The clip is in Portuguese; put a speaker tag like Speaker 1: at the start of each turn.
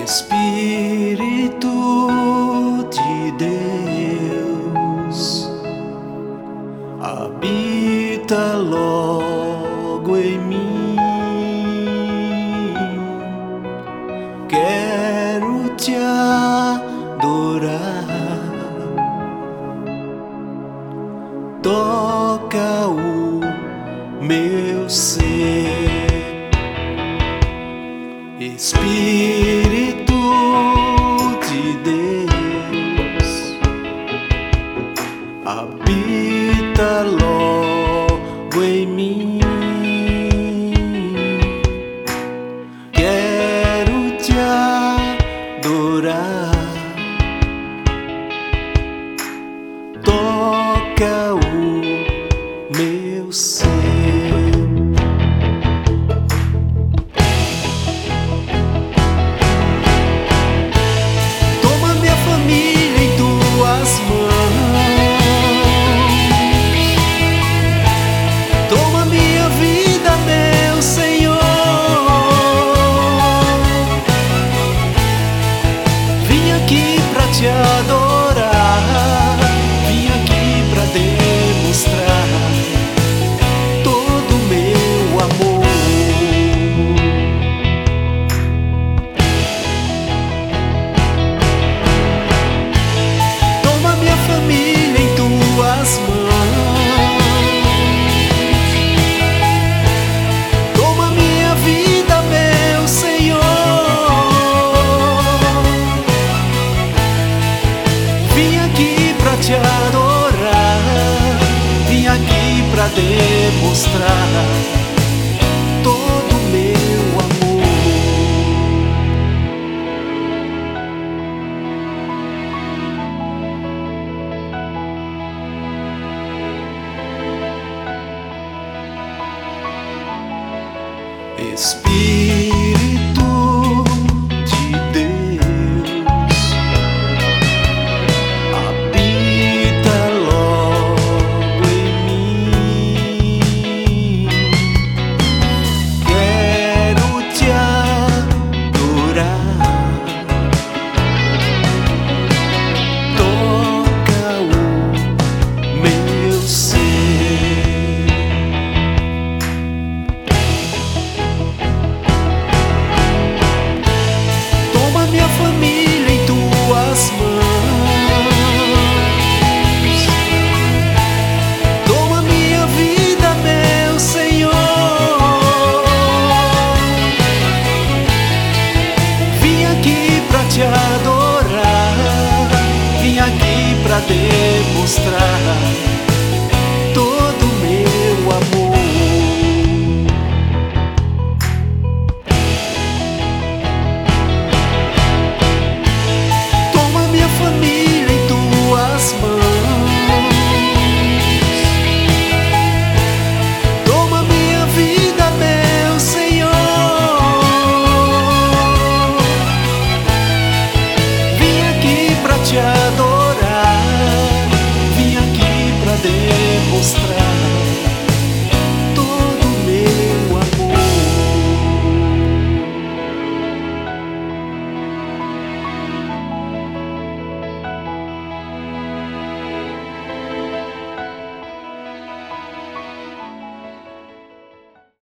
Speaker 1: Espírito de Deus, habita logo em mim. Quero te adorar. Toca o meu ser. Espírito de Deus, habita logo em mim. Quero te adorar. Toca o meu ser. Te adorar, vim aqui pra demonstrar todo o meu amor. Toma minha família em tuas mãos. Toma minha vida, meu Senhor. Vim aqui pra te adorar, vim aqui pra demonstrar todo o meu amor. Espírito de Deus, habita logo em mim. Quero te adorar. Toca o meu ser. Toma minha família em tuas mãos. Toma minha vida, meu Senhor. Vim aqui pra te adorar, vim aqui pra demonstrar